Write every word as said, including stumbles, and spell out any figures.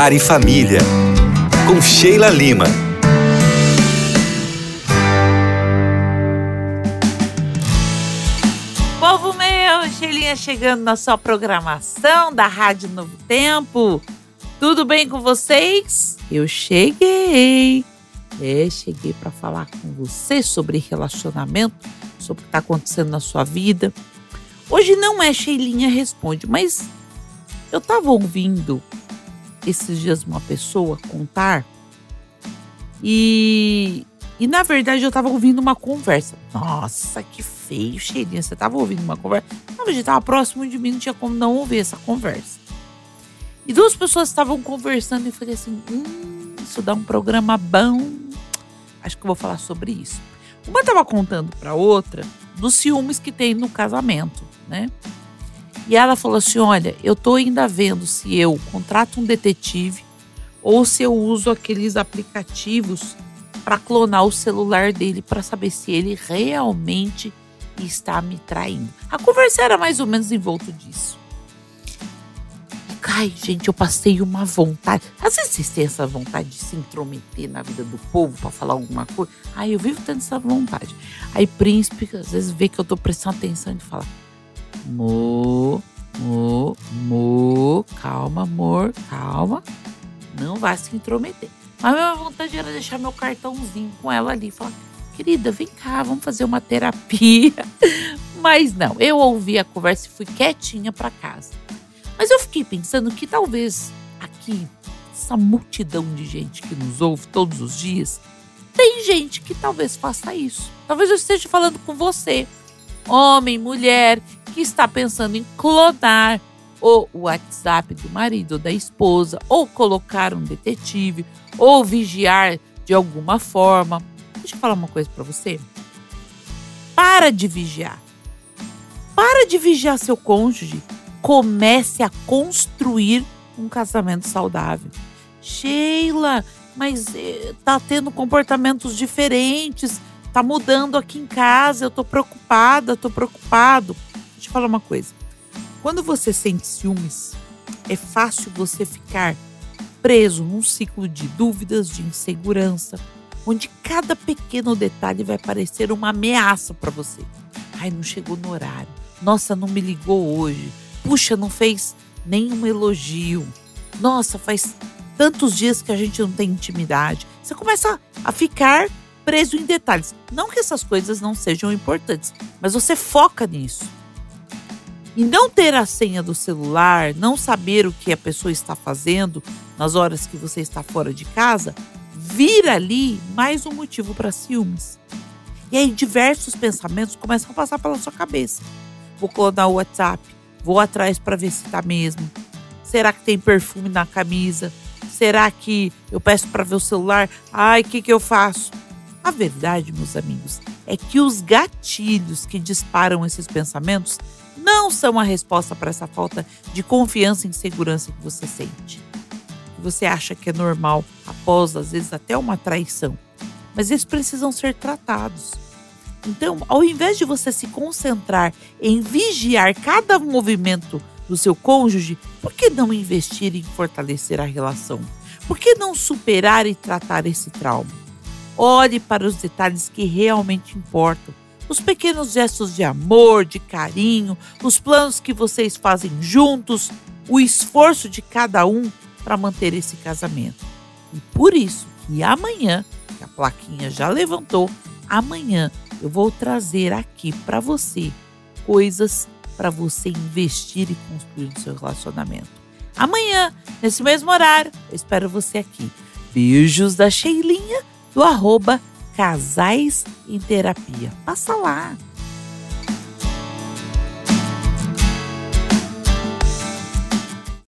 Lar e Família, com Sheila Lima. Povo meu, Sheilinha chegando na sua programação da Rádio Novo Tempo. Tudo bem com vocês? Eu cheguei. É, cheguei para falar com você sobre relacionamento, sobre o que está acontecendo na sua vida. Hoje não é Sheilinha Responde, mas eu estava ouvindo esses dias uma pessoa contar e, e na verdade eu estava ouvindo uma conversa. Nossa, que feio, Sheilinha, você estava ouvindo uma conversa? Não, a gente estava próximo de mim, não tinha como não ouvir essa conversa. E duas pessoas estavam conversando e eu falei assim, hum, isso dá um programa bom. Acho que eu vou falar sobre isso. Uma estava contando para outra dos ciúmes que tem no casamento, né? E ela falou assim, olha, eu tô ainda vendo se eu contrato um detetive ou se eu uso aqueles aplicativos para clonar o celular dele para saber se ele realmente está me traindo. A conversa era mais ou menos em volta disso. Ai, gente, eu passei uma vontade. Às vezes vocês têm essa vontade de se intrometer na vida do povo para falar alguma coisa. Ai, eu vivo tendo essa vontade. Aí, príncipe, às vezes vê que eu tô prestando atenção e fala... Amor, amor, amor, calma, amor, calma. Não vai se intrometer. Mas a minha vontade era deixar meu cartãozinho com ela ali. Falar, querida, vem cá, vamos fazer uma terapia. Mas não, eu ouvi a conversa e fui quietinha para casa. Mas eu fiquei pensando que talvez aqui, essa multidão de gente que nos ouve todos os dias, tem gente que talvez faça isso. Talvez eu esteja falando com você, homem, mulher, que está pensando em clonar ou o WhatsApp do marido ou da esposa, ou colocar um detetive, ou vigiar de alguma forma. Deixa eu falar uma coisa para você. Para de vigiar. Para de vigiar seu cônjuge. Comece a construir um casamento saudável. Sheila, mas eh, tá tendo comportamentos diferentes, tá mudando aqui em casa, eu tô preocupada, tô preocupado. Deixa eu falar uma coisa. Quando você sente ciúmes, é fácil você ficar preso num ciclo de dúvidas, de insegurança, onde cada pequeno detalhe vai parecer uma ameaça para você. Ai, não chegou no horário. Nossa, não me ligou hoje. Puxa, não fez nenhum elogio. Nossa, faz tantos dias que a gente não tem intimidade. Você começa a ficar preso em detalhes. Não que essas coisas não sejam importantes, mas você foca nisso. E não ter a senha do celular, não saber o que a pessoa está fazendo nas horas que você está fora de casa, vira ali mais um motivo para ciúmes. E aí diversos pensamentos começam a passar pela sua cabeça. Vou clonar o WhatsApp. Vou atrás para ver se tá mesmo. Será que tem perfume na camisa? Será que eu peço para ver o celular? Ai, o que que eu faço? A verdade, meus amigos, é que os gatilhos que disparam esses pensamentos não são a resposta para essa falta de confiança e insegurança que você sente. Que você acha que é normal após, às vezes, até uma traição. Mas eles precisam ser tratados. Então, ao invés de você se concentrar em vigiar cada movimento do seu cônjuge, por que não investir em fortalecer a relação? Por que não superar e tratar esse trauma? Olhe para os detalhes que realmente importam. Os pequenos gestos de amor, de carinho, os planos que vocês fazem juntos, o esforço de cada um para manter esse casamento. E por isso que amanhã, que a plaquinha já levantou, amanhã eu vou trazer aqui para você coisas para você investir e construir no seu relacionamento. Amanhã, nesse mesmo horário, eu espero você aqui. Beijos da Sheilinha, do arroba Casais em Terapia. Passa lá!